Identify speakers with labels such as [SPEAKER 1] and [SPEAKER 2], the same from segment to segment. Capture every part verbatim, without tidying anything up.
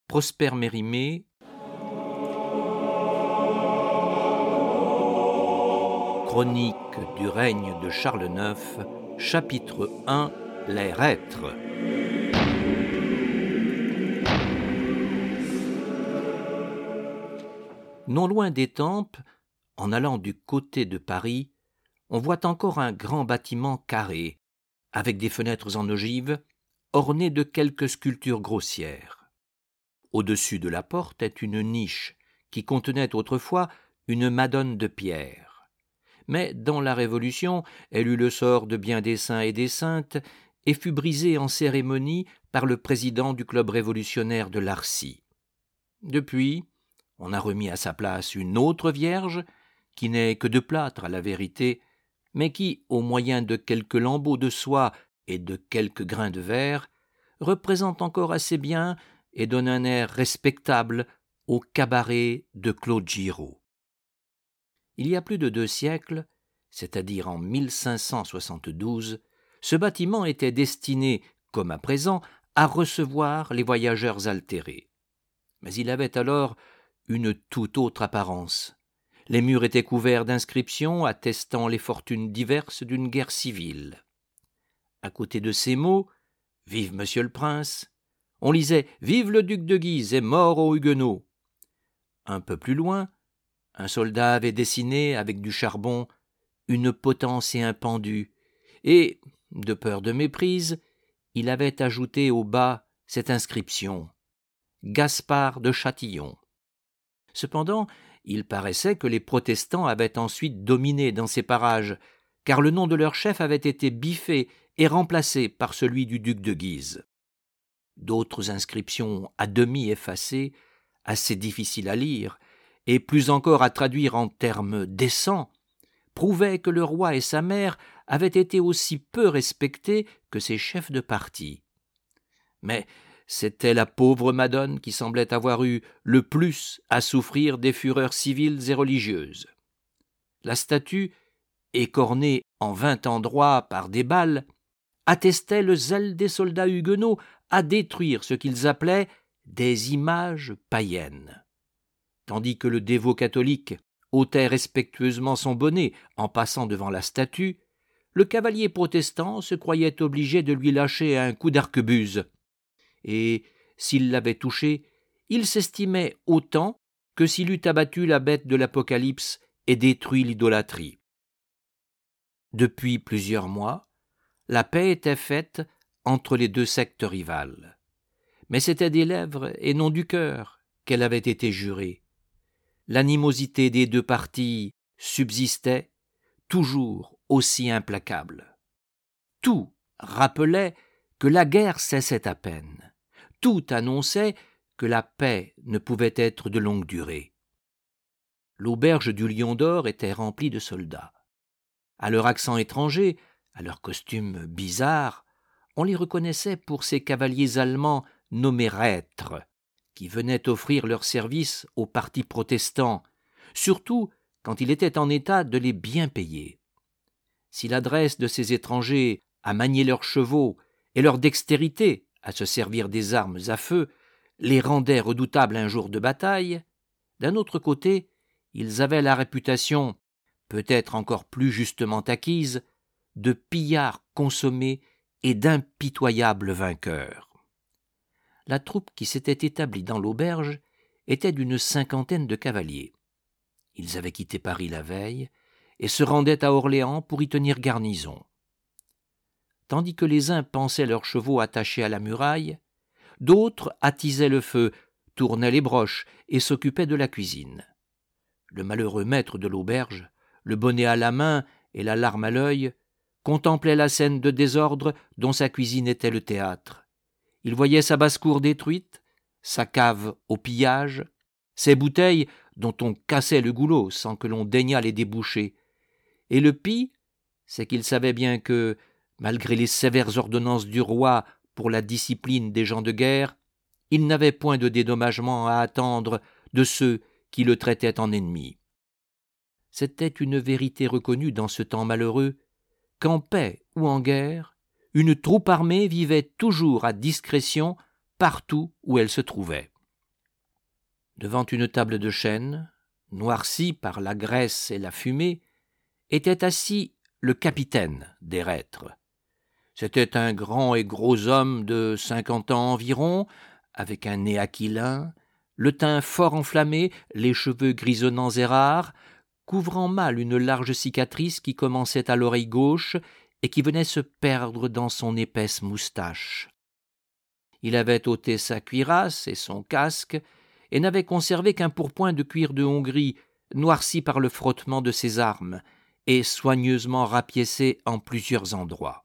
[SPEAKER 1] Prosper Mérimée, Chronique du règne de Charles neuf, chapitre un, les reîtres. Non loin d'Étampes, en allant du côté de Paris, on voit encore un grand bâtiment carré, avec des fenêtres en ogive, orné de quelques sculptures grossières. Au-dessus de la porte est une niche qui contenait autrefois une Madone de pierre. Mais dans la Révolution, elle eut le sort de bien des saints et des saintes et fut brisée en cérémonie par le président du club révolutionnaire de Larcy. Depuis, on a remis à sa place une autre Vierge, qui n'est que de plâtre à la vérité, mais qui, au moyen de quelques lambeaux de soie et de quelques grains de verre, représente encore assez bien et donne un air respectable au cabaret de Claude Giraud. Il y a plus de deux siècles, c'est-à-dire en mille cinq cent soixante-douze, ce bâtiment était destiné, comme à présent, à recevoir les voyageurs altérés. Mais il avait alors une toute autre apparence. Les murs étaient couverts d'inscriptions attestant les fortunes diverses d'une guerre civile. À côté de ces mots, « Vive Monsieur le Prince », on lisait « Vive le duc de Guise et mort aux Huguenots ». Un peu plus loin, un soldat avait dessiné avec du charbon une potence et un pendu, et, de peur de méprise, il avait ajouté au bas cette inscription « Gaspard de Châtillon ». Cependant, il paraissait que les protestants avaient ensuite dominé dans ces parages, car le nom de leur chef avait été biffé et remplacé par celui du duc de Guise. D'autres inscriptions à demi effacées, assez difficiles à lire, et plus encore à traduire en termes décents, prouvaient que le roi et sa mère avaient été aussi peu respectés que ses chefs de parti. Mais c'était la pauvre Madone qui semblait avoir eu le plus à souffrir des fureurs civiles et religieuses. La statue, écornée en vingt endroits par des balles, attestait le zèle des soldats huguenots à détruire ce qu'ils appelaient des images païennes. Tandis que le dévot catholique ôtait respectueusement son bonnet en passant devant la statue, le cavalier protestant se croyait obligé de lui lâcher un coup d'arquebuse. Et, s'il l'avait touché, il s'estimait autant que s'il eût abattu la bête de l'Apocalypse et détruit l'idolâtrie. Depuis plusieurs mois, la paix était faite entre les deux sectes rivales. Mais c'était des lèvres et non du cœur qu'elle avait été jurée. L'animosité des deux partis subsistait, toujours aussi implacable. Tout rappelait que la guerre cessait à peine. Tout annonçait que la paix ne pouvait être de longue durée. L'auberge du Lion d'Or était remplie de soldats. À leur accent étranger, à leur costume bizarre, on les reconnaissait pour ces cavaliers allemands nommés reîtres, qui venaient offrir leurs services aux partis protestants, surtout quand il était en état de les bien payer. Si l'adresse de ces étrangers à manier leurs chevaux et leur dextérité à se servir des armes à feu les rendait redoutables un jour de bataille, d'un autre côté, ils avaient la réputation, peut-être encore plus justement acquise, de pillards consommés et d'impitoyables vainqueurs. La troupe qui s'était établie dans l'auberge était d'une cinquantaine de cavaliers. Ils avaient quitté Paris la veille et se rendaient à Orléans pour y tenir garnison. Tandis que les uns pansaient leurs chevaux attachés à la muraille, d'autres attisaient le feu, tournaient les broches et s'occupaient de la cuisine. Le malheureux maître de l'auberge, le bonnet à la main et la larme à l'œil, contemplait la scène de désordre dont sa cuisine était le théâtre. Il voyait sa basse-cour détruite, sa cave au pillage, ses bouteilles dont on cassait le goulot sans que l'on daignât les déboucher. Et le pis, c'est qu'il savait bien que, malgré les sévères ordonnances du roi pour la discipline des gens de guerre, il n'avait point de dédommagement à attendre de ceux qui le traitaient en ennemi. C'était une vérité reconnue dans ce temps malheureux, qu'en paix ou en guerre, une troupe armée vivait toujours à discrétion partout où elle se trouvait. Devant une table de chêne, noircie par la graisse et la fumée, était assis le capitaine des Reîtres. C'était un grand et gros homme de cinquante ans environ, avec un nez aquilin, le teint fort enflammé, les cheveux grisonnants et rares, couvrant mal une large cicatrice qui commençait à l'oreille gauche et qui venait se perdre dans son épaisse moustache. Il avait ôté sa cuirasse et son casque, et n'avait conservé qu'un pourpoint de cuir de Hongrie, noirci par le frottement de ses armes, et soigneusement rapiécé en plusieurs endroits.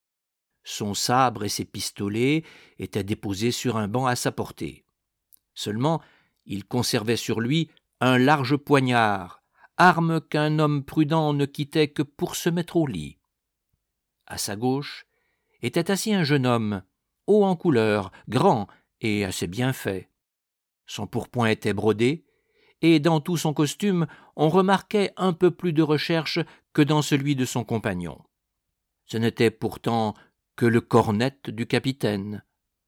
[SPEAKER 1] Son sabre et ses pistolets étaient déposés sur un banc à sa portée. Seulement, il conservait sur lui un large poignard, arme qu'un homme prudent ne quittait que pour se mettre au lit. À sa gauche était assis un jeune homme, haut en couleur, grand et assez bien fait. Son pourpoint était brodé, et dans tout son costume on remarquait un peu plus de recherche que dans celui de son compagnon. Ce n'était pourtant que le cornette du capitaine.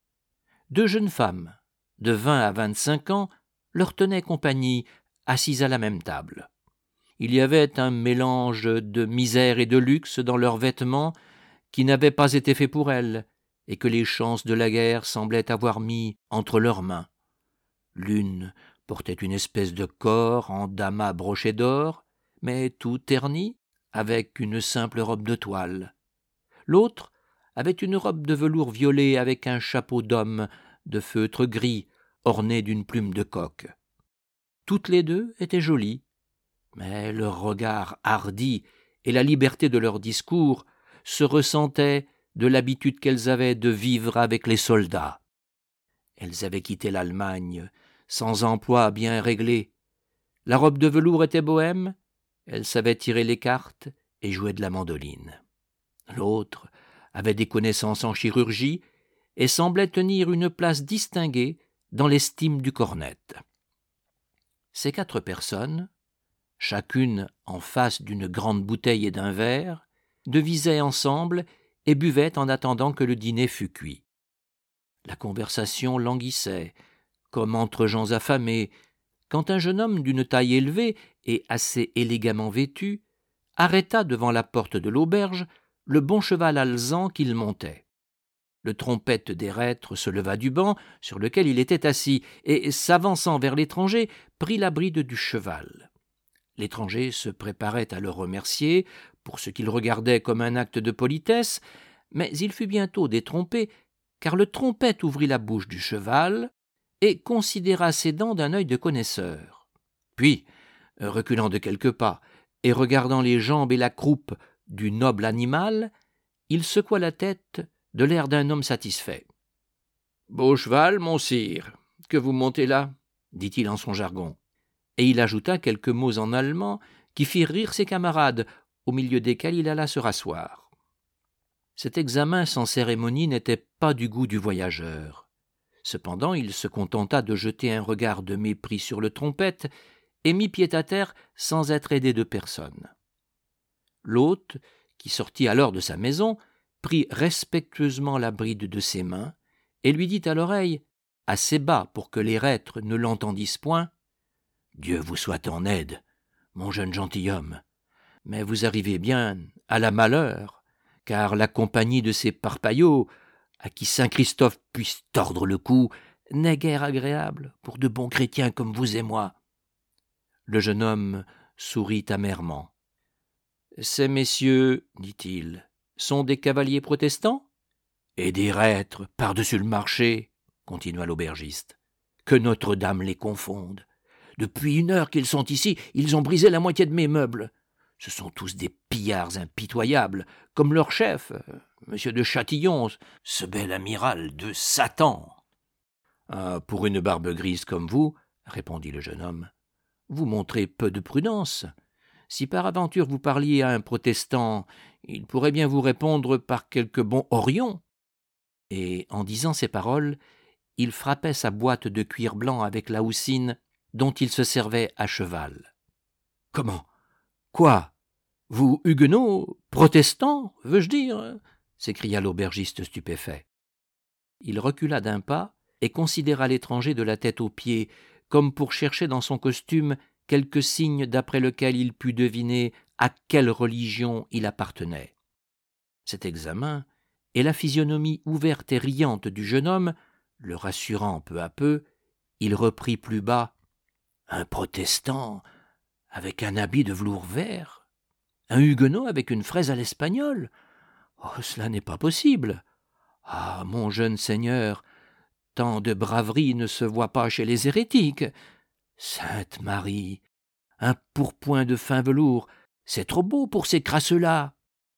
[SPEAKER 1] Deux jeunes femmes, de vingt à vingt-cinq ans, leur tenaient compagnie, assises à la même table. Il y avait un mélange de misère et de luxe dans leurs vêtements qui n'avaient pas été faits pour elles, et que les chances de la guerre semblaient avoir mis entre leurs mains. L'une portait une espèce de corps en damas broché d'or, mais tout terni, avec une simple robe de toile. L'autre avait une robe de velours violet avec un chapeau d'homme de feutre gris, orné d'une plume de coq. Toutes les deux étaient jolies, mais leur regard hardi et la liberté de leur discours se ressentaient de l'habitude qu'elles avaient de vivre avec les soldats. Elles avaient quitté l'Allemagne sans emploi bien réglé. La robe de velours était bohème, elle savait tirer les cartes et jouer de la mandoline. L'autre avait des connaissances en chirurgie et semblait tenir une place distinguée dans l'estime du cornette. Ces quatre personnes, chacune en face d'une grande bouteille et d'un verre, devisaient ensemble et buvaient en attendant que le dîner fût cuit. La conversation languissait, comme entre gens affamés, quand un jeune homme d'une taille élevée et assez élégamment vêtu arrêta devant la porte de l'auberge le bon cheval alezan qu'il montait. Le trompette des Reîtres se leva du banc sur lequel il était assis et, s'avançant vers l'étranger, prit la bride du cheval. L'étranger se préparait à le remercier pour ce qu'il regardait comme un acte de politesse, mais il fut bientôt détrompé, car le trompette ouvrit la bouche du cheval et considéra ses dents d'un œil de connaisseur. Puis, reculant de quelques pas et regardant les jambes et la croupe du noble animal, il secoua la tête de l'air d'un homme satisfait. « Beau cheval, mon sire, que vous montez là ?» dit-il en son jargon. Et il ajouta quelques mots en allemand qui firent rire ses camarades, au milieu desquels il alla se rasseoir. Cet examen sans cérémonie n'était pas du goût du voyageur. Cependant, il se contenta de jeter un regard de mépris sur le trompette et mit pied à terre sans être aidé de personne. L'hôte, qui sortit alors de sa maison, prit respectueusement la bride de ses mains et lui dit à l'oreille, assez bas pour que les Reîtres ne l'entendissent point, « Dieu vous soit en aide, mon jeune gentilhomme, mais vous arrivez bien à la malheur, car la compagnie de ces parpaillots, à qui saint Christophe puisse tordre le cou, n'est guère agréable pour de bons chrétiens comme vous et moi. » Le jeune homme sourit amèrement. « Ces messieurs, dit-il, sont des cavaliers protestants ? » ?»« Et des Reîtres par-dessus le marché, » continua l'aubergiste. « Que Notre-Dame les confonde. Depuis une heure qu'ils sont ici, ils ont brisé la moitié de mes meubles. Ce sont tous des pillards impitoyables, comme leur chef, M. de Châtillon, ce bel amiral de Satan. »« Ah, pour une barbe grise comme vous, répondit le jeune homme, vous montrez peu de prudence. Si par aventure vous parliez à un protestant, il pourrait bien vous répondre par quelque bon Orion. » Et en disant ces paroles, il frappait sa boîte de cuir blanc avec la houssine dont il se servait à cheval. « Comment ? Quoi ? Vous, huguenots, protestants, veux-je dire ?» s'écria l'aubergiste stupéfait. Il recula d'un pas et considéra l'étranger de la tête aux pieds, comme pour chercher dans son costume quelques signes d'après lequel il pût deviner à quelle religion il appartenait. Cet examen et la physionomie ouverte et riante du jeune homme, le rassurant peu à peu, il reprit plus bas « Un protestant avec un habit de velours vert, un huguenot avec une fraise à l'espagnol. Oh, cela n'est pas possible. Ah, mon jeune seigneur, tant de braverie ne se voit pas chez les hérétiques. Sainte Marie, un pourpoint de fin velours, c'est trop beau pour ces crasseux-là. »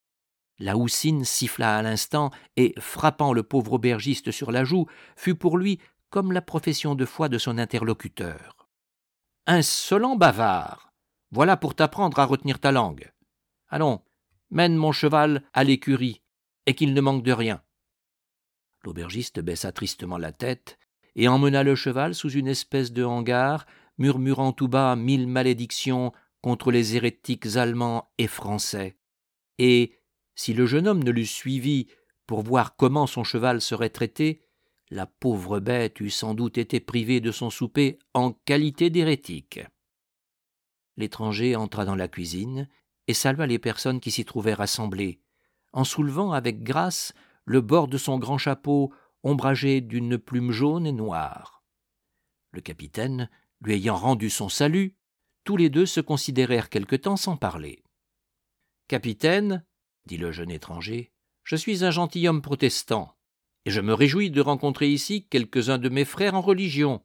[SPEAKER 1] La houssine siffla à l'instant et, frappant le pauvre aubergiste sur la joue, fut pour lui comme la profession de foi de son interlocuteur. « Insolent bavard, voilà pour t'apprendre à retenir ta langue. Allons, mène mon cheval à l'écurie, et qu'il ne manque de rien. » L'aubergiste baissa tristement la tête et emmena le cheval sous une espèce de hangar, murmurant tout bas mille malédictions contre les hérétiques allemands et français. Et, si le jeune homme ne l'eût suivi pour voir comment son cheval serait traité, la pauvre bête eût sans doute été privée de son souper en qualité d'hérétique. L'étranger entra dans la cuisine et salua les personnes qui s'y trouvaient rassemblées, en soulevant avec grâce le bord de son grand chapeau ombragé d'une plume jaune et noire. Le capitaine, lui ayant rendu son salut, tous les deux se considérèrent quelque temps sans parler. « Capitaine, dit le jeune étranger, je suis un gentilhomme protestant, et je me réjouis de rencontrer ici quelques-uns de mes frères en religion.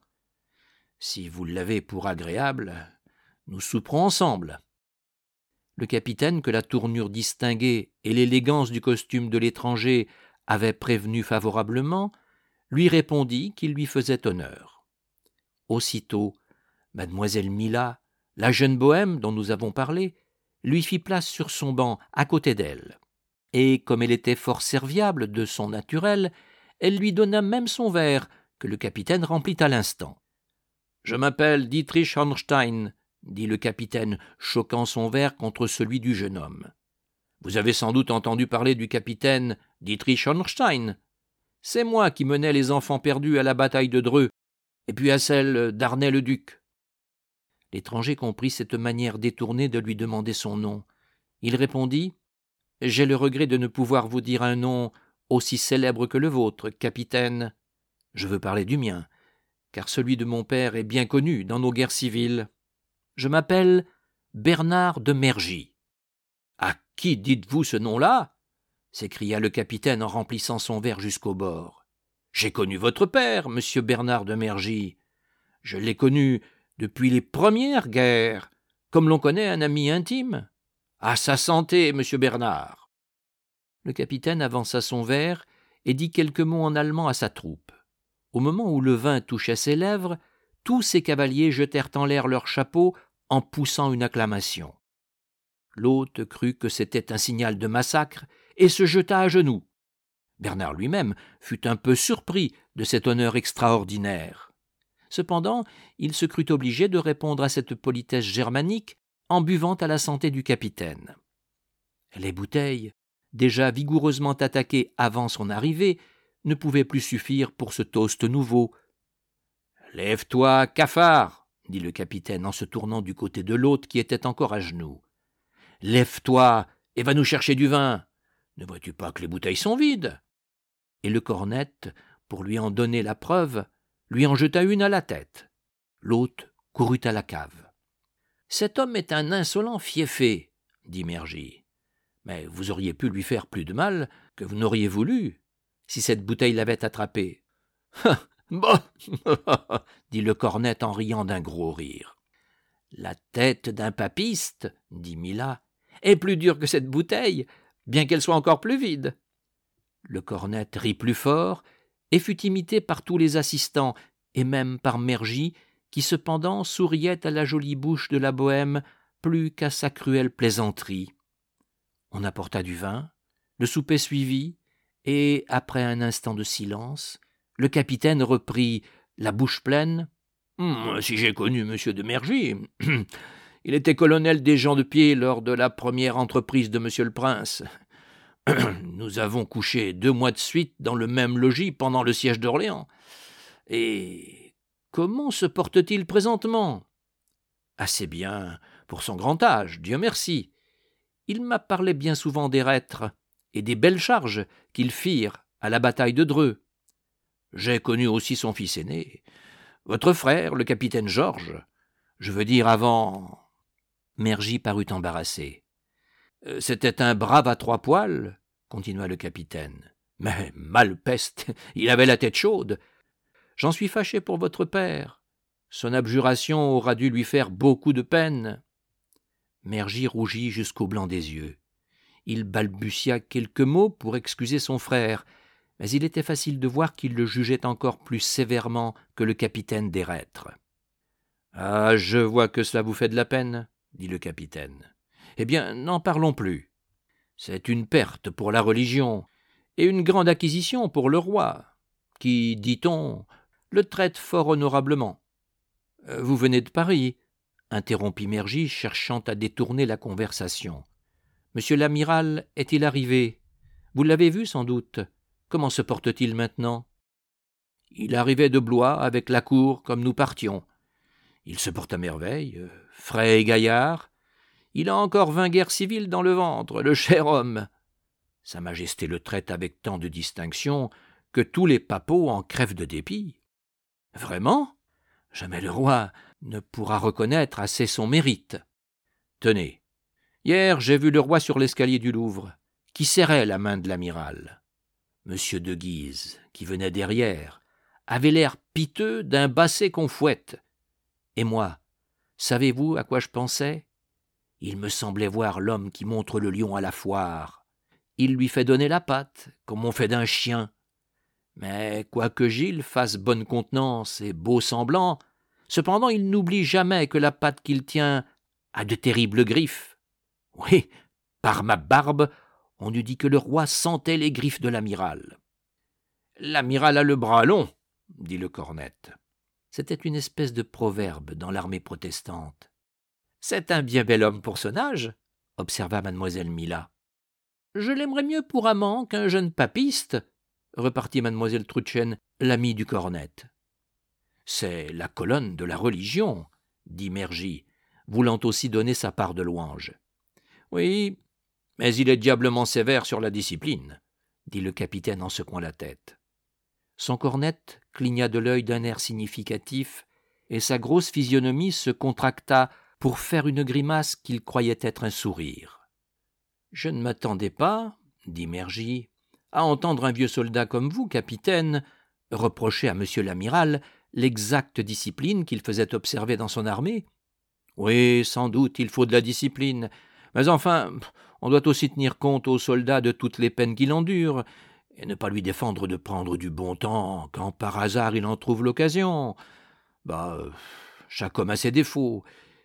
[SPEAKER 1] Si vous l'avez pour agréable, nous souperons ensemble. » Le capitaine, que la tournure distinguée et l'élégance du costume de l'étranger avaient prévenu favorablement, lui répondit qu'il lui faisait honneur. Aussitôt, mademoiselle Mila, la jeune bohème dont nous avons parlé, lui fit place sur son banc à côté d'elle. Et comme elle était fort serviable de son naturel, elle lui donna même son verre, que le capitaine remplit à l'instant. « Je m'appelle Dietrich Hornstein, » dit le capitaine, choquant son verre contre celui du jeune homme. « Vous avez sans doute entendu parler du capitaine Dietrich Hornstein. C'est moi qui menais les enfants perdus à la bataille de Dreux, et puis à celle d'Arnay-le-Duc. » L'étranger comprit cette manière détournée de lui demander son nom. Il répondit « J'ai le regret de ne pouvoir vous dire un nom aussi célèbre que le vôtre, capitaine. Je veux parler du mien, car celui de mon père est bien connu dans nos guerres civiles. Je m'appelle Bernard de Mergy. »« À qui dites-vous ce nom-là » s'écria le capitaine en remplissant son verre jusqu'au bord. « J'ai connu votre père, monsieur Bernard de Mergy. Je l'ai connu depuis les premières guerres, comme l'on connaît un ami intime. À sa santé, monsieur Bernard !» Le capitaine avança son verre et dit quelques mots en allemand à sa troupe. Au moment où le vin touchait ses lèvres, tous ces cavaliers jetèrent en l'air leurs chapeaux en poussant une acclamation. L'hôte crut que c'était un signal de massacre et se jeta à genoux. Bernard lui-même fut un peu surpris de cet honneur extraordinaire. Cependant, il se crut obligé de répondre à cette politesse germanique en buvant à la santé du capitaine. Les bouteilles, déjà vigoureusement attaquées avant son arrivée, ne pouvaient plus suffire pour ce toast nouveau. « Lève-toi, cafard !» dit le capitaine en se tournant du côté de l'hôte qui était encore à genoux. « Lève-toi et va nous chercher du vin. Ne vois-tu pas que les bouteilles sont vides ?» Et le cornette, pour lui en donner la preuve, lui en jeta une à la tête. L'hôte courut à la cave. « Cet homme est un insolent fieffé, » dit Mergy. « Mais vous auriez pu lui faire plus de mal que vous n'auriez voulu, si cette bouteille l'avait attrapé. »« Bah !» dit le cornette en riant d'un gros rire. « La tête d'un papiste, » dit Mila, « est plus dure que cette bouteille, bien qu'elle soit encore plus vide. » Le cornette rit plus fort et fut imité par tous les assistants, et même par Mergy, qui cependant souriait à la jolie bouche de la bohème plus qu'à sa cruelle plaisanterie. On apporta du vin, le souper suivit, et, après un instant de silence, le capitaine reprit, la bouche pleine. Hum, « Si j'ai connu monsieur de Mergy, il était colonel des gens de pied lors de la première entreprise de monsieur le prince. Nous avons couché deux mois de suite dans le même logis pendant le siège d'Orléans. Et comment se porte-t-il présentement ?»« Assez bien, pour son grand âge, Dieu merci. Il m'a parlé bien souvent des reîtres et des belles charges qu'ils firent à la bataille de Dreux. J'ai connu aussi son fils aîné, votre frère, le capitaine Georges. Je veux dire avant... » Mergy parut embarrassé. « C'était un brave à trois poils, » continua le capitaine. « Mais, malepeste, il avait la tête chaude. J'en suis fâché pour votre père. Son abjuration aura dû lui faire beaucoup de peine. » Mergy rougit jusqu'au blanc des yeux. Il balbutia quelques mots pour excuser son frère, mais il était facile de voir qu'il le jugeait encore plus sévèrement que le capitaine des reîtres. « Ah, je vois que cela vous fait de la peine, » dit le capitaine. « Eh bien, n'en parlons plus. C'est une perte pour la religion et une grande acquisition pour le roi, qui, dit-on, le traite fort honorablement. »« Vous venez de Paris ?» interrompit Mergy, cherchant à détourner la conversation. « Monsieur l'amiral est-il arrivé? Vous l'avez vu sans doute. Comment se porte-t-il maintenant ?»« Il arrivait de Blois avec la cour comme nous partions. Il se porte à merveille, frais et gaillard. Il a encore vingt guerres civiles dans le ventre, le cher homme. Sa Majesté le traite avec tant de distinction que tous les papauds en crèvent de dépit. Vraiment, jamais le roi ne pourra reconnaître assez son mérite. Tenez, hier j'ai vu le roi sur l'escalier du Louvre, qui serrait la main de l'amiral. Monsieur de Guise, qui venait derrière, avait l'air piteux d'un basset qu'on fouette. Et moi, savez-vous à quoi je pensais? Il me semblait voir l'homme qui montre le lion à la foire. Il lui fait donner la patte, comme on fait d'un chien. Mais quoique Gilles fasse bonne contenance et beau semblant, cependant il n'oublie jamais que la patte qu'il tient a de terribles griffes. Oui, par ma barbe, on eût dit que le roi sentait les griffes de l'amiral. « L'amiral a le bras long, » dit le cornette. C'était une espèce de proverbe dans l'armée protestante. « C'est un bien bel homme pour son âge, » observa mademoiselle Mila. « Je l'aimerais mieux pour amant qu'un jeune papiste, » repartit mademoiselle Trudchen, l'amie du cornette. « C'est la colonne de la religion, » dit Mergy, voulant aussi donner sa part de louange. « Oui, mais il est diablement sévère sur la discipline, » dit le capitaine en secouant la tête. Son cornette cligna de l'œil d'un air significatif, et sa grosse physionomie se contracta pour faire une grimace qu'il croyait être un sourire. « Je ne m'attendais pas, » dit Mergy, « à entendre un vieux soldat comme vous, capitaine, reprocher à monsieur l'amiral l'exacte discipline qu'il faisait observer dans son armée. Oui, sans doute, il faut de la discipline, mais enfin, on doit aussi tenir compte aux soldats de toutes les peines qu'il endure, et ne pas lui défendre de prendre du bon temps quand par hasard il en trouve l'occasion. Bah, chaque homme a ses défauts,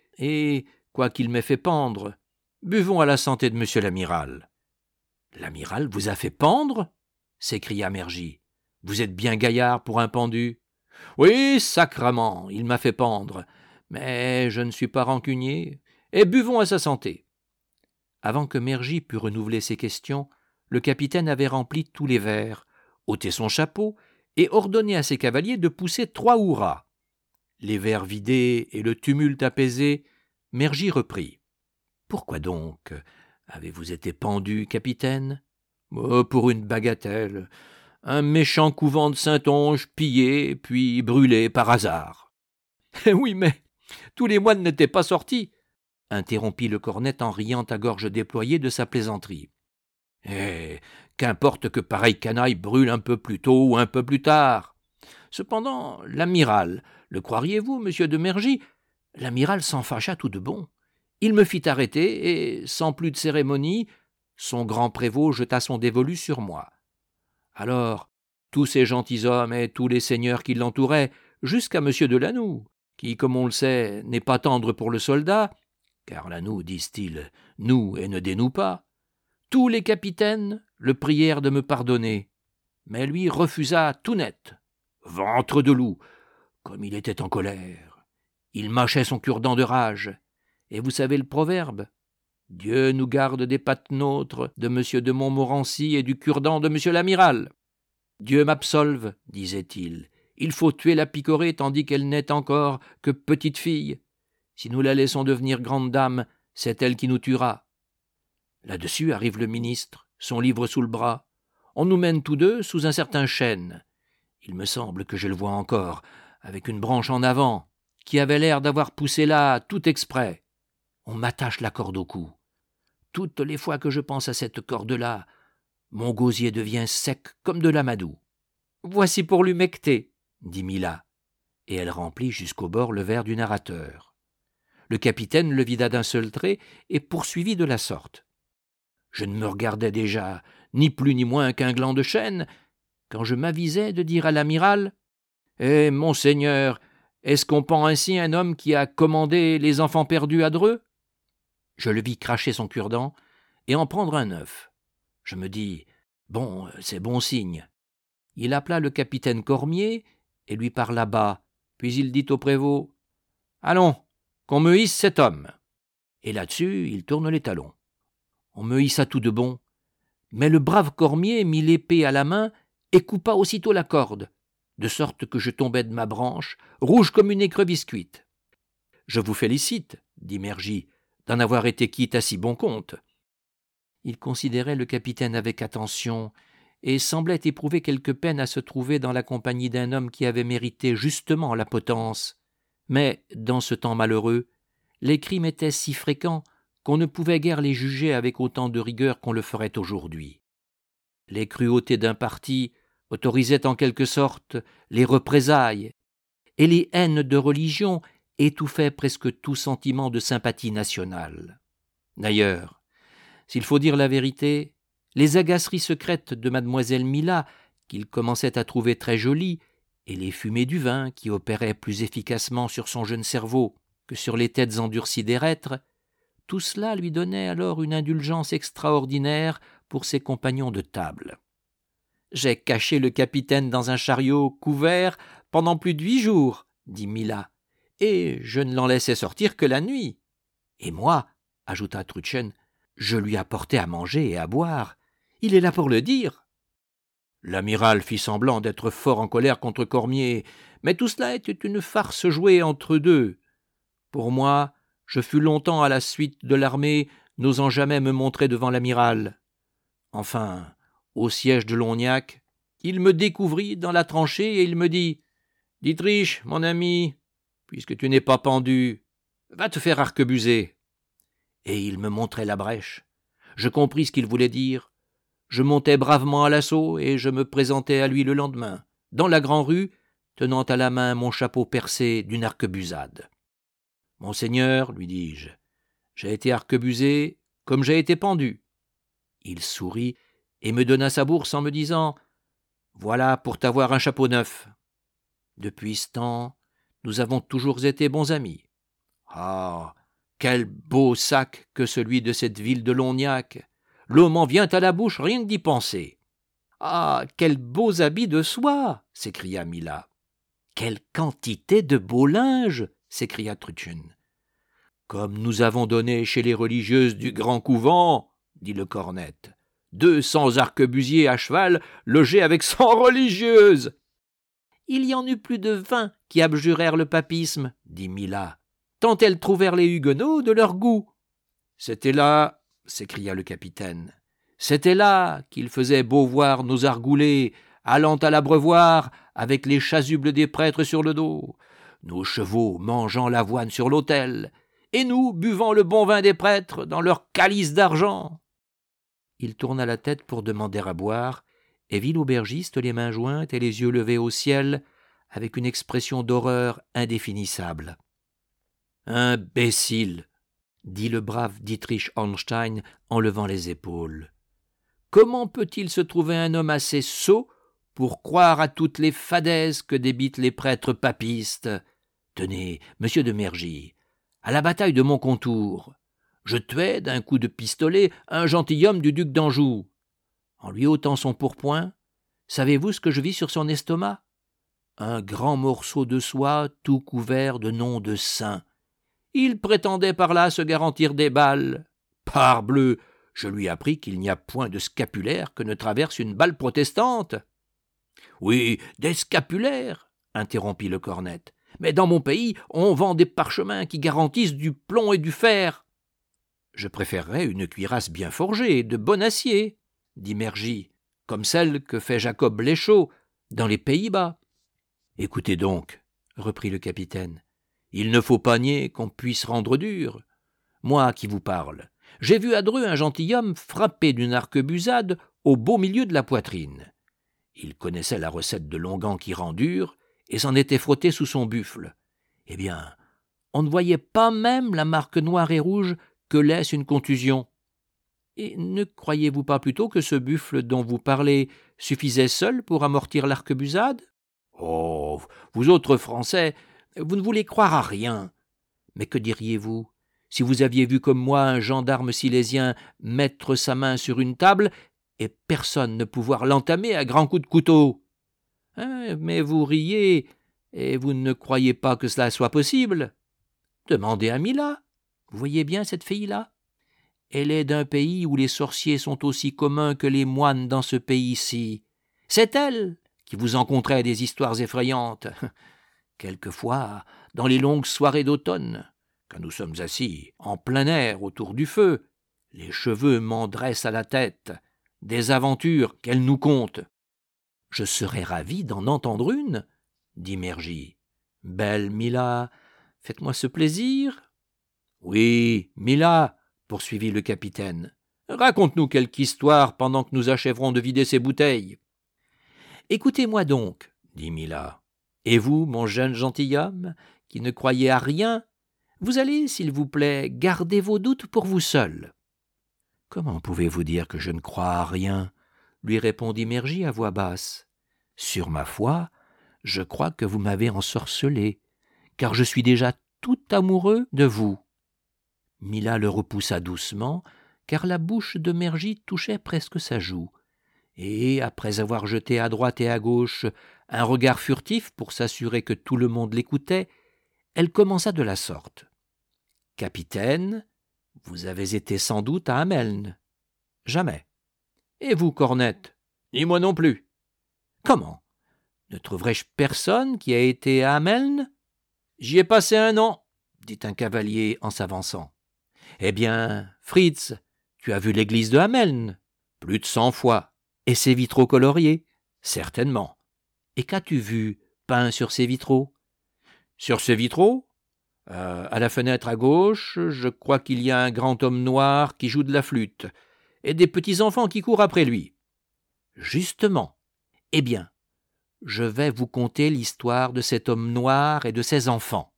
[SPEAKER 1] et, quoiqu'il m'ait fait pendre, buvons à la santé de monsieur l'amiral. »« L'amiral vous a fait pendre ?» s'écria Mergy. « Vous êtes bien gaillard pour un pendu. »« Oui, sacrement, il m'a fait pendre, mais je ne suis pas rancunier, et buvons à sa santé. » Avant que Mergy pût renouveler ses questions, le capitaine avait rempli tous les verres, ôté son chapeau et ordonné à ses cavaliers de pousser trois hurrahs. Les verres vidés et le tumulte apaisé, Mergy reprit. « Pourquoi donc avez-vous été pendu, capitaine ?»« Oh, pour une bagatelle, un méchant couvent de Saintonge pillé, puis brûlé par hasard. »« Oui, mais tous les moines n'étaient pas sortis, » interrompit le cornette en riant à gorge déployée de sa plaisanterie. « Eh, qu'importe que pareille canaille brûle un peu plus tôt ou un peu plus tard. Cependant, l'amiral, le croiriez-vous, monsieur de Mergy, l'amiral s'en fâcha tout de bon. Il me fit arrêter, et, sans plus de cérémonie, son grand prévôt jeta son dévolu sur moi. Alors, tous ces gentilshommes et tous les seigneurs qui l'entouraient, jusqu'à monsieur de Lanoux, qui, comme on le sait, n'est pas tendre pour le soldat, car Lanoux, disent-ils, noue et ne dénoue pas, tous les capitaines le prièrent de me pardonner, mais lui refusa tout net. Ventre de loup, comme il était en colère. Il mâchait son cure-dent de rage. Et vous savez le proverbe? Dieu nous garde des patenôtres de monsieur de Montmorency et du cure-dent de monsieur l'amiral. Dieu m'absolve, disait-il. Il faut tuer la picorée tandis qu'elle n'est encore que petite fille. Si nous la laissons devenir grande dame, c'est elle qui nous tuera. » Là-dessus arrive le ministre, son livre sous le bras. On nous mène tous deux sous un certain chêne. Il me semble que je le vois encore, avec une branche en avant, qui avait l'air d'avoir poussé là tout exprès. On m'attache la corde au cou. Toutes les fois que je pense à cette corde-là, mon gosier devient sec comme de l'amadou. « Voici pour l'humecter, » dit Mila, et elle remplit jusqu'au bord le verre du narrateur. Le capitaine le vida d'un seul trait et poursuivit de la sorte. Je ne me regardais déjà ni plus ni moins qu'un gland de chêne, quand je m'avisai de dire à l'amiral « Eh, monseigneur, est-ce qu'on pend ainsi un homme qui a commandé les enfants perdus à Dreux ?» Je le vis cracher son cure-dent et en prendre un œuf. Je me dis « Bon, c'est bon signe. » Il appela le capitaine Cormier et lui parla bas, puis il dit au prévôt « Allons, qu'on me hisse cet homme !» Et là-dessus, il tourne les talons. On me hissa tout de bon, mais le brave Cormier mit l'épée à la main et coupa aussitôt la corde, de sorte que je tombais de ma branche, rouge comme une écrevisse cuite. « Je vous félicite, » dit Mergy, « d'en avoir été quitte à si bon compte. » Il considérait le capitaine avec attention et semblait éprouver quelque peine à se trouver dans la compagnie d'un homme qui avait mérité justement la potence. Mais, dans ce temps malheureux, les crimes étaient si fréquents qu'on ne pouvait guère les juger avec autant de rigueur qu'on le ferait aujourd'hui. Les cruautés d'un parti autorisaient en quelque sorte les représailles, et les haines de religion étouffaient presque tout sentiment de sympathie nationale. D'ailleurs, s'il faut dire la vérité, les agaceries secrètes de mademoiselle Mila, qu'il commençait à trouver très jolie, et les fumées du vin qui opéraient plus efficacement sur son jeune cerveau que sur les têtes endurcies des reîtres, tout cela lui donnait alors une indulgence extraordinaire pour ses compagnons de table. « J'ai caché le capitaine dans un chariot couvert pendant plus de huit jours, » dit Mila, « et je ne l'en laissais sortir que la nuit. »« Et moi, » ajouta Trudchen, « je lui apportais à manger et à boire. Il est là pour le dire. » L'amiral fit semblant d'être fort en colère contre Cormier, mais tout cela était une farce jouée entre deux. Pour moi, je fus longtemps à la suite de l'armée, n'osant jamais me montrer devant l'amiral. Enfin, au siège de Longnac, il me découvrit dans la tranchée et il me dit « Dietrich, mon ami, puisque tu n'es pas pendu, va te faire arquebuser. » Et il me montrait la brèche. Je compris ce qu'il voulait dire. Je montai bravement à l'assaut et je me présentai à lui le lendemain, dans la grande-rue, tenant à la main mon chapeau percé d'une arquebusade. « Monseigneur, lui dis-je, j'ai été arquebusé comme j'ai été pendu. » Il sourit et me donna sa bourse en me disant « Voilà pour t'avoir un chapeau neuf. » Depuis ce temps, nous avons toujours été bons amis. Ah, quel beau sac que celui de cette ville de Longnac! L'eau m'en vient à la bouche rien que d'y penser. « Ah, quels beaux habits de soie !» s'écria Mila. « Quelle quantité de beau linge !» s'écria Trudchen. « Comme nous avons donné chez les religieuses du grand couvent, » dit le cornette, « deux cents arquebusiers à cheval logés avec cent religieuses. »« Il y en eut plus de vingt qui abjurèrent le papisme, » dit Mila, « tant elles trouvèrent les huguenots de leur goût. »« C'était là, » s'écria le capitaine, « c'était là qu'il faisait beau voir nos argoulés allant à l'abreuvoir avec les chasubles des prêtres sur le dos, nos chevaux mangeant l'avoine sur l'autel, et nous buvant le bon vin des prêtres dans leurs calices d'argent. » Il tourna la tête pour demander à boire, et vit l'aubergiste les mains jointes et les yeux levés au ciel, avec une expression d'horreur indéfinissable. « Imbécile !» dit le brave Dietrich Ornstein en levant les épaules. « Comment peut-il se trouver un homme assez sot pour croire à toutes les fadaises que débitent les prêtres papistes? Tenez, monsieur de Mergy, à la bataille de Montcontour, je tuai d'un coup de pistolet un gentilhomme du duc d'Anjou. En lui ôtant son pourpoint, savez-vous ce que je vis sur son estomac? Un grand morceau de soie tout couvert de noms de saints. Il prétendait par là se garantir des balles. Parbleu, je lui appris qu'il n'y a point de scapulaire que ne traverse une balle protestante. »« Oui, des scapulaires, » interrompit le cornette. « Mais dans mon pays, on vend des parchemins qui garantissent du plomb et du fer. »« Je préférerais une cuirasse bien forgée, de bon acier, » dit Mergy, « comme celle que fait Jacob Leschaux dans les Pays-Bas. »« Écoutez donc, » reprit le capitaine, « il ne faut pas nier qu'on puisse rendre dur. Moi qui vous parle, j'ai vu à Dreux un gentilhomme frappé d'une arquebusade au beau milieu de la poitrine. Il connaissait la recette de l'onguent qui rend dur et s'en était frotté sous son buffle. Eh bien, on ne voyait pas même la marque noire et rouge que laisse une contusion. Et ne croyez-vous pas plutôt que ce buffle dont vous parlez suffisait seul pour amortir l'arquebusade? Oh, vous autres Français, vous ne voulez croire à rien. Mais que diriez-vous si vous aviez vu comme moi un gendarme silésien mettre sa main sur une table et personne ne pouvoir l'entamer à grands coups de couteau? Hein, mais vous riez, et vous ne croyez pas que cela soit possible. Demandez à Mila. Vous voyez bien cette fille-là? Elle est d'un pays où les sorciers sont aussi communs que les moines dans ce pays-ci. C'est elle qui vous en conterait des histoires effrayantes. Quelquefois, dans les longues soirées d'automne, quand nous sommes assis en plein air autour du feu, les cheveux m'en dressent à la tête, des aventures qu'elle nous conte. « Je serais ravi d'en entendre une, » dit Mergy. « Belle Mila, faites-moi ce plaisir. »« Oui, Mila, » poursuivit le capitaine, « raconte-nous quelque histoire pendant que nous achèverons de vider ces bouteilles. »« Écoutez-moi donc, » dit Mila. « Et vous, mon jeune gentilhomme, qui ne croyez à rien, vous allez, s'il vous plaît, garder vos doutes pour vous seul. »« Comment pouvez-vous dire que je ne crois à rien ?» lui répondit Mergy à voix basse. « Sur ma foi, je crois que vous m'avez ensorcelé, car je suis déjà tout amoureux de vous. » Mila le repoussa doucement, car la bouche de Mergy touchait presque sa joue, et, après avoir jeté à droite et à gauche un regard furtif pour s'assurer que tout le monde l'écoutait, elle commença de la sorte. « Capitaine, vous avez été sans doute à Hameln. »« Jamais. »« Et vous, Cornette ?»« Ni moi non plus. »« Comment? Ne trouverai-je personne qui a été à Hameln ?»« J'y ai passé un an, » dit un cavalier en s'avançant. « Eh bien, Fritz, tu as vu l'église de Hameln ?»« Plus de cent fois. »« Et ses vitraux coloriés ?»« Certainement. »« Et qu'as-tu vu peint sur ces vitraux ?»« Sur ces vitraux euh, à la fenêtre à gauche, je crois qu'il y a un grand homme noir qui joue de la flûte, et des petits enfants qui courent après lui. »« Justement. Eh bien, je vais vous conter l'histoire de cet homme noir et de ses enfants.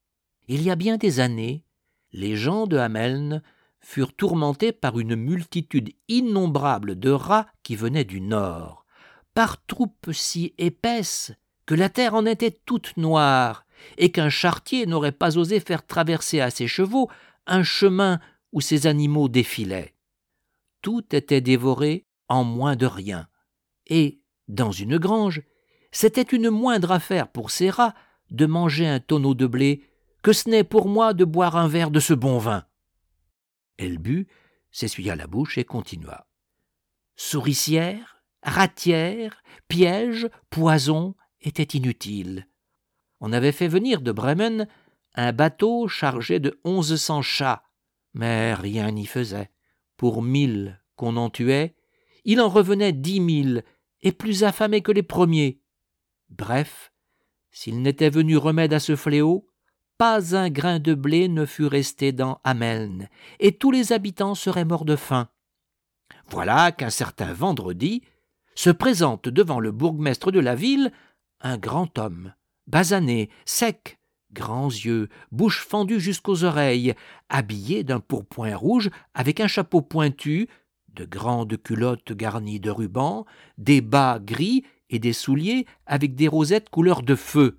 [SPEAKER 1] Il y a bien des années, les gens de Hameln furent tourmentés par une multitude innombrable de rats qui venaient du nord, par troupes si épaisses que la terre en était toute noire, et qu'un charretier n'aurait pas osé faire traverser à ses chevaux un chemin où ces animaux défilaient. Tout était dévoré en moins de rien, et, dans une grange, c'était une moindre affaire pour ces rats de manger un tonneau de blé que ce n'est pour moi de boire un verre de ce bon vin. » Elle but, s'essuya la bouche et continua. « Souricières, ratières, pièges, poisons étaient inutiles. On avait fait venir de Bremen un bateau chargé de onze cents chats, mais rien n'y faisait. Pour mille qu'on en tuait, il en revenait dix mille, et plus affamés que les premiers. Bref, s'il n'était venu remède à ce fléau, pas un grain de blé ne fût resté dans Hameln, et tous les habitants seraient morts de faim. Voilà qu'un certain vendredi se présente devant le bourgmestre de la ville un grand homme, basané, sec, grands yeux, bouche fendue jusqu'aux oreilles, habillé d'un pourpoint rouge avec un chapeau pointu, de grandes culottes garnies de rubans, des bas gris et des souliers avec des rosettes couleur de feu.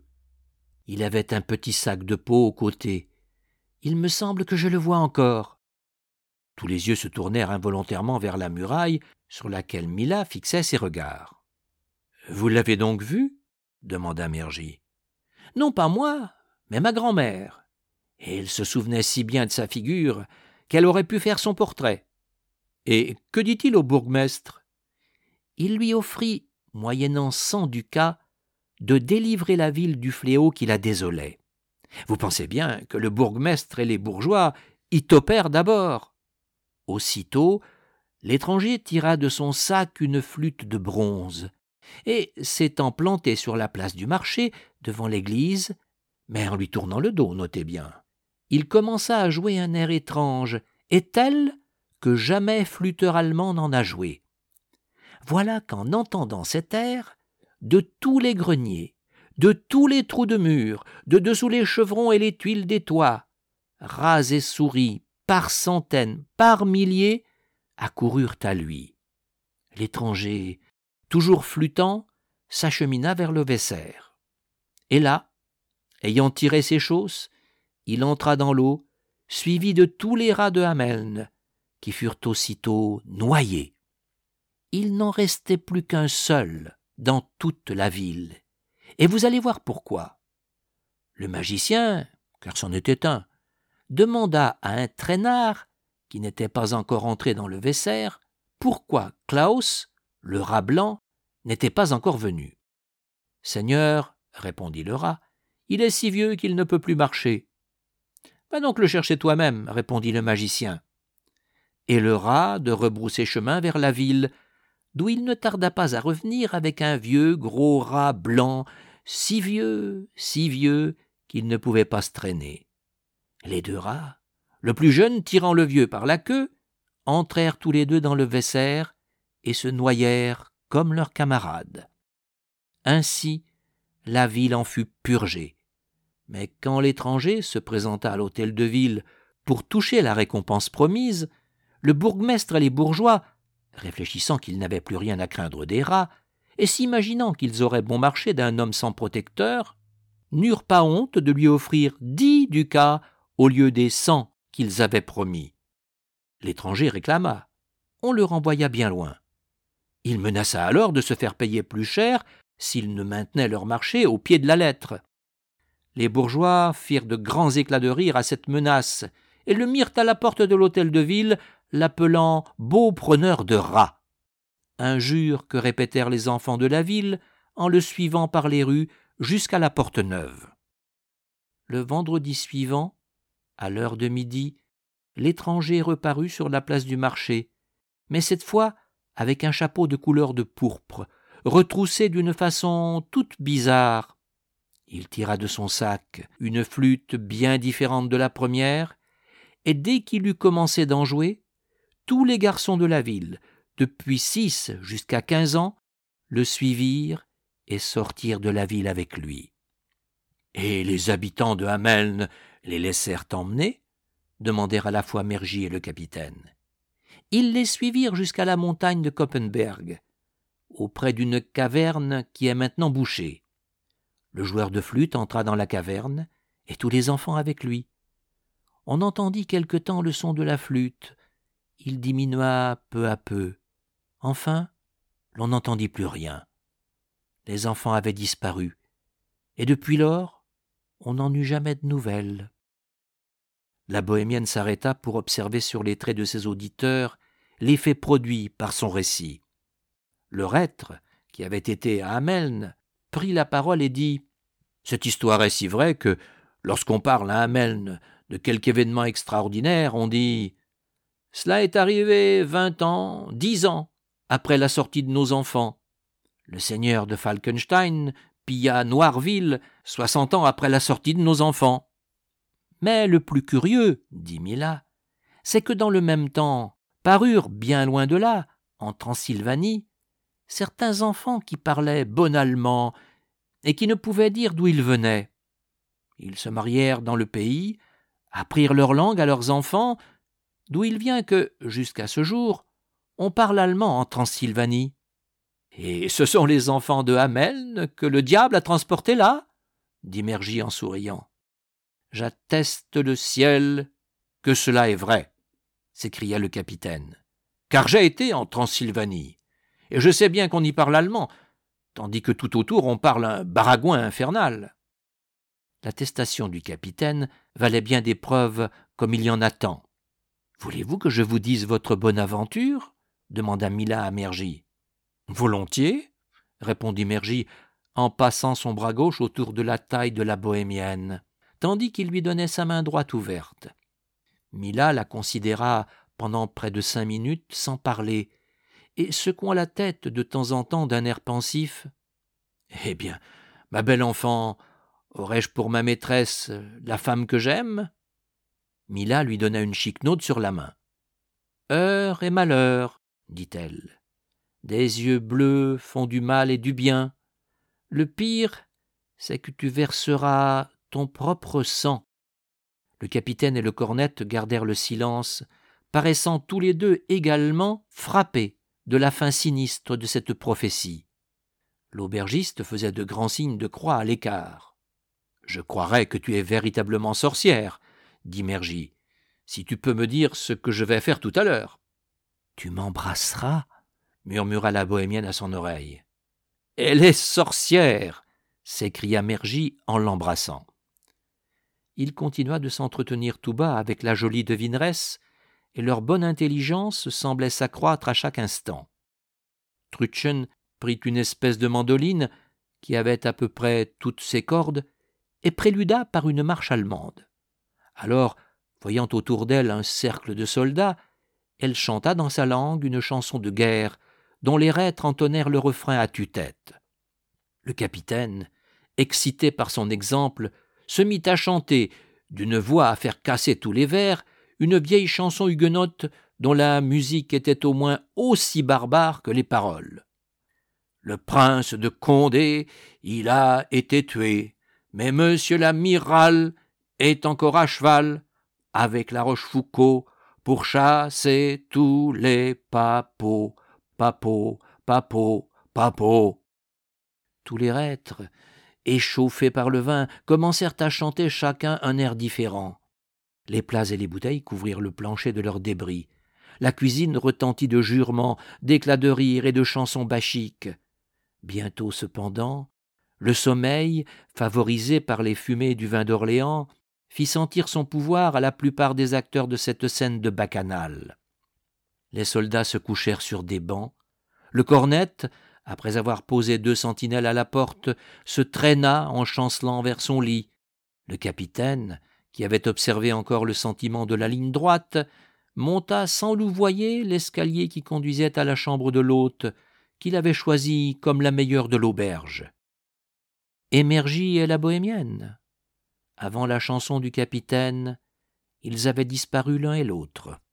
[SPEAKER 1] Il avait un petit sac de peau au côté. Il me semble que je le vois encore. Tous les yeux se tournèrent involontairement vers la muraille sur laquelle Mila fixait ses regards. « Vous l'avez donc vu ?» demanda Mergy. « Non pas moi, mais ma grand-mère. Et elle se souvenait si bien de sa figure qu'elle aurait pu faire son portrait. »« Et que dit-il au bourgmestre ?» « Il lui offrit, moyennant cent ducats, de délivrer la ville du fléau qui la désolait. Vous pensez bien que le bourgmestre et les bourgeois y topèrent d'abord. Aussitôt, l'étranger tira de son sac une flûte de bronze, et, s'étant planté sur la place du marché, devant l'église, mais en lui tournant le dos, notez bien, il commença à jouer un air étrange, et tel que jamais flûteur allemand n'en a joué. Voilà qu'en entendant cet air, de tous les greniers, de tous les trous de murs, de dessous les chevrons et les tuiles des toits, rats et souris, par centaines, par milliers, accoururent à lui. L'étranger, toujours flûtant, s'achemina vers le Weser. Et là, ayant tiré ses chausses, il entra dans l'eau, suivi de tous les rats de Hameln, qui furent aussitôt noyés. Il n'en restait plus qu'un seul dans toute la ville, et vous allez voir pourquoi. Le magicien, car c'en était un, demanda à un traînard, qui n'était pas encore entré dans le Weser, pourquoi Klaus, le rat blanc, n'était pas encore venu. « Seigneur, répondit le rat, il est si vieux qu'il ne peut plus marcher. »« Va donc le chercher toi-même, répondit le magicien. Et le rat de rebrousser chemin vers la ville, d'où il ne tarda pas à revenir avec un vieux gros rat blanc, si vieux, si vieux, qu'il ne pouvait pas se traîner. Les deux rats, le plus jeune tirant le vieux par la queue, entrèrent tous les deux dans le Weser et se noyèrent comme leurs camarades. Ainsi, la ville en fut purgée. Mais quand l'étranger se présenta à l'hôtel de ville pour toucher la récompense promise, le bourgmestre et les bourgeois, réfléchissant qu'ils n'avaient plus rien à craindre des rats, et s'imaginant qu'ils auraient bon marché d'un homme sans protecteur, n'eurent pas honte de lui offrir dix ducats au lieu des cent qu'ils avaient promis. L'étranger réclama. On le renvoya bien loin. Il menaça alors de se faire payer plus cher s'ils ne maintenaient leur marché au pied de la lettre. Les bourgeois firent de grands éclats de rire à cette menace et le mirent à la porte de l'hôtel de ville, l'appelant « beau preneur de rats », injure que répétèrent les enfants de la ville en le suivant par les rues jusqu'à la porte neuve. Le vendredi suivant, à l'heure de midi, l'étranger reparut sur la place du marché, mais cette fois avec un chapeau de couleur de pourpre, retroussé d'une façon toute bizarre. Il tira de son sac une flûte bien différente de la première, et dès qu'il eut commencé d'en jouer, tous les garçons de la ville, depuis six jusqu'à quinze ans, le suivirent et sortirent de la ville avec lui. Et les habitants de Hameln les laissèrent emmener, demandèrent à la fois Mergy et le capitaine. Ils les suivirent jusqu'à la montagne de Koppenberg, auprès d'une caverne qui est maintenant bouchée. Le joueur de flûte entra dans la caverne, et tous les enfants avec lui. On entendit quelque temps le son de la flûte. Il diminua peu à peu. Enfin, l'on n'entendit plus rien. Les enfants avaient disparu, et depuis lors, on n'en eut jamais de nouvelles. La bohémienne s'arrêta pour observer sur les traits de ses auditeurs l'effet produit par son récit. Le reître, qui avait été à Hameln, prit la parole et dit « Cette histoire est si vraie que, lorsqu'on parle à Hameln de quelque événement extraordinaire, on dit « Cela est arrivé vingt ans, dix ans, après la sortie de nos enfants. Le seigneur de Falkenstein pilla Noirville soixante ans après la sortie de nos enfants. » Mais le plus curieux, dit Mila, c'est que dans le même temps parurent, bien loin de là, en Transylvanie, certains enfants qui parlaient bon allemand et qui ne pouvaient dire d'où ils venaient. Ils se marièrent dans le pays, apprirent leur langue à leurs enfants, d'où il vient que, jusqu'à ce jour, on parle allemand en Transylvanie. Et ce sont les enfants de Hameln que le diable a transportés là, dit Mergy en souriant. J'atteste le ciel que cela est vrai, s'écria le capitaine, car j'ai été en Transylvanie, et je sais bien qu'on y parle allemand, tandis que tout autour on parle un baragouin infernal. L'attestation du capitaine valait bien des preuves comme il y en a tant. Voulez-vous que je vous dise votre bonne aventure ? Demanda Mila à Mergy. Volontiers, répondit Mergy, en passant son bras gauche autour de la taille de la bohémienne, tandis qu'il lui donnait sa main droite ouverte. Mila la considéra pendant près de cinq minutes sans parler, et secouant la tête de temps en temps d'un air pensif. « Eh bien, ma belle enfant, aurais-je pour ma maîtresse la femme que j'aime ?» Mila lui donna une chiquenaude sur la main. « Heure et malheur, dit-elle. Des yeux bleus font du mal et du bien. Le pire, c'est que tu verseras ton propre sang. » Le capitaine et le cornette gardèrent le silence, paraissant tous les deux également frappés de la fin sinistre de cette prophétie. L'aubergiste faisait de grands signes de croix à l'écart. « Je croirais que tu es véritablement sorcière, » dit Mergy, « si tu peux me dire ce que je vais faire tout à l'heure. »« Tu m'embrasseras, » murmura la bohémienne à son oreille. « Elle est sorcière !» s'écria Mergy en l'embrassant. Il continua de s'entretenir tout bas avec la jolie devineresse, et leur bonne intelligence semblait s'accroître à chaque instant. Trudchen prit une espèce de mandoline, qui avait à peu près toutes ses cordes, et préluda par une marche allemande. Alors, voyant autour d'elle un cercle de soldats, elle chanta dans sa langue une chanson de guerre, dont les reîtres entonnèrent le refrain à tue-tête. Le capitaine, excité par son exemple, se mit à chanter, d'une voix à faire casser tous les vers, une vieille chanson huguenote dont la musique était au moins aussi barbare que les paroles. « Le prince de Condé, il a été tué, mais monsieur l'amiral est encore à cheval avec la Rochefoucauld pour chasser tous les papos, papos, papos, papos. » Tous les reîtres, échauffés par le vin, commencèrent à chanter chacun un air différent. Les plats et les bouteilles couvrirent le plancher de leurs débris. La cuisine retentit de jurements, d'éclats de rire et de chansons bachiques. Bientôt, cependant, le sommeil, favorisé par les fumées du vin d'Orléans, fit sentir son pouvoir à la plupart des acteurs de cette scène de bacchanale. Les soldats se couchèrent sur des bancs. Le cornette, après avoir posé deux sentinelles à la porte, se traîna en chancelant vers son lit. Le capitaine, qui avait observé encore le sentiment de la ligne droite, monta sans louvoyer l'escalier qui conduisait à la chambre de l'hôte, qu'il avait choisi comme la meilleure de l'auberge. Émergie et la bohémienne. Avant la chanson du capitaine, ils avaient disparu l'un et l'autre.